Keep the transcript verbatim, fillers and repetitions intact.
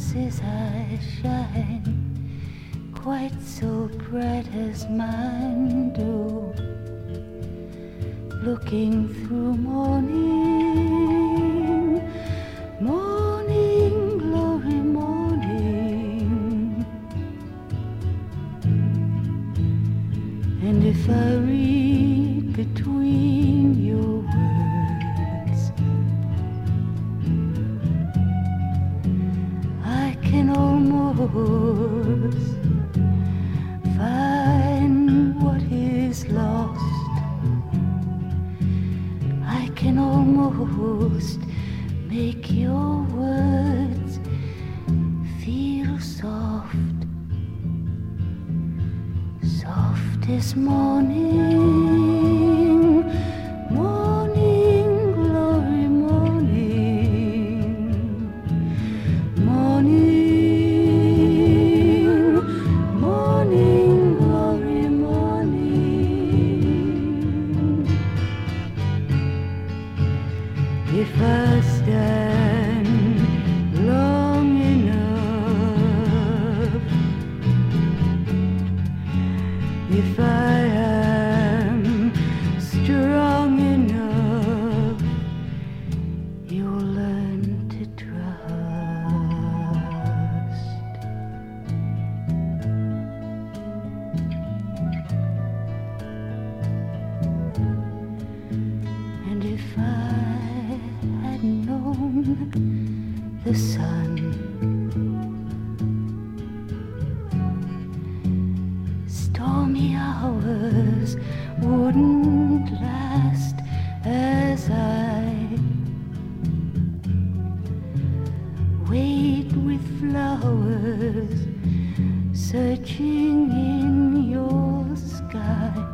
his eyes shine quite so bright as mine do, looking through morning, morning, glory, morning. And if I read between your words, I can almost find what is lost. I can almost make your words feel soft, soft as morning, morning, glory, morning, morning. If I stand long enough, if I am strong enough, you'll learn to trust. And if I had known the sun, stormy hours wouldn't last as I wait with flowers searching in your sky.